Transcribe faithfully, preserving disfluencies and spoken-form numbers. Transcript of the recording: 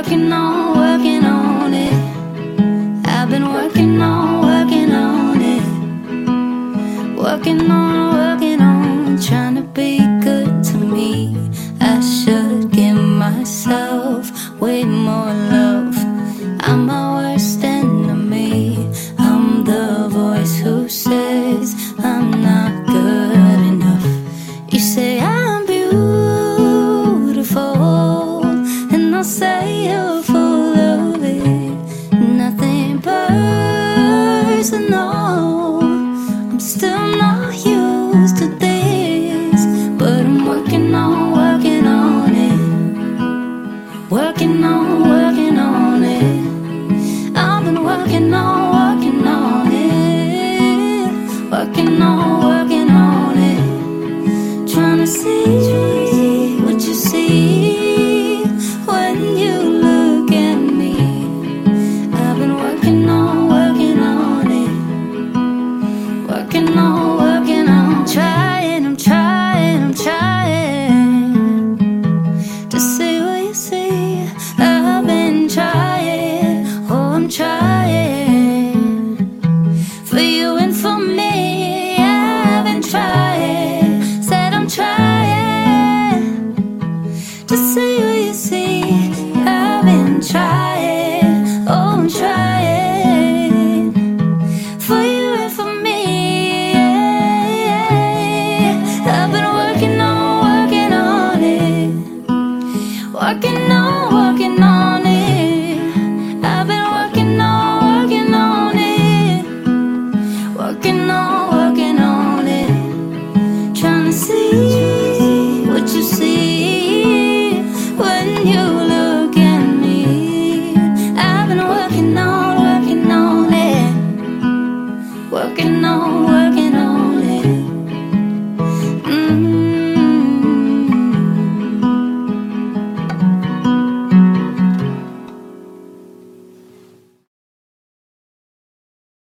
working on, working on it. I've been working on, working on it. Working on, working on, trying to be good to me. I should give myself way more love. I'm my worst enemy. I'm the voice who says I'm not good enough. You say I'm beautiful, and I'll say you're full of it. Nothing personal. I'm still not used to this, but I'm working on, working on it. Working on, working on it. I've been working on, working on it. Working on, working on it. Trying to see what you see when you look at me. I've been working on, working on it. Working on, working on. Trying, I'm trying, I'm trying to see what you see. I've been trying, oh I'm trying for you and for me. I've been trying, said I'm trying to see what you see. I've been trying, oh I'm trying for you and for me. I've been working on, working on it. Working on, working on it. I've been working on, working on it. Working on, working on it. Trying to see what you see when you